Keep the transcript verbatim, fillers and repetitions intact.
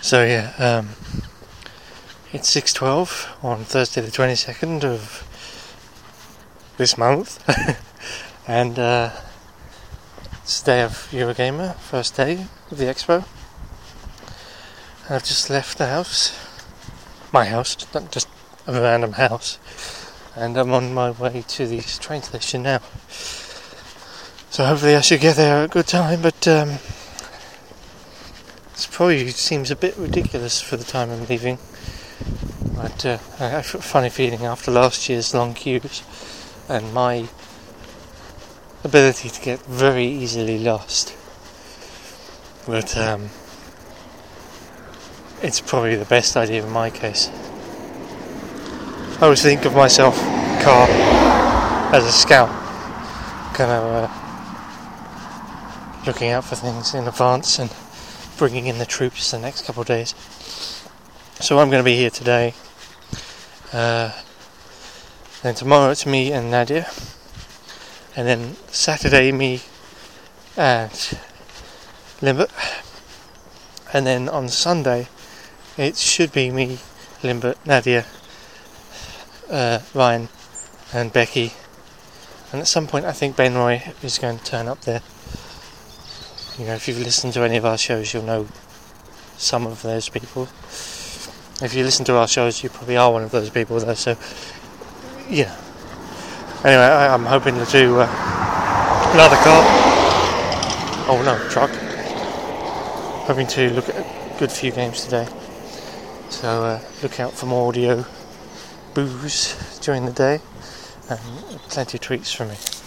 So yeah, um, it's six twelve on Thursday the twenty-second of this month, and uh, it's the day of Eurogamer, first day of the expo. And I've just left the house, my house, not just a random house, and I'm on my way to the train station now. So hopefully I should get there at a good time, but um, it probably seems a bit ridiculous for the time I'm leaving. But uh, I have a funny feeling after last year's long queues and my ability to get very easily lost. But um, it's probably the best idea in my case. I always think of myself, Carl, as a scout, kind of uh, looking out for things in advance and bringing in the troops the next couple of days. So I'm going to be here today. Uh, then tomorrow it's me and Nadia. And then Saturday me and Limbert. And then on Sunday it should be me, Limbert, Nadia, uh, Ryan and Becky. And at some point I think Ben Roy is going to turn up there. You know, if you've listened to any of our shows, you'll know some of those people. If you listen to our shows, you probably are one of those people, though. So, yeah. Anyway, I, I'm hoping to do uh, another car. Oh no, truck. Hoping to look at a good few games today. So uh, look out for more audio booze during the day, and plenty of treats for me.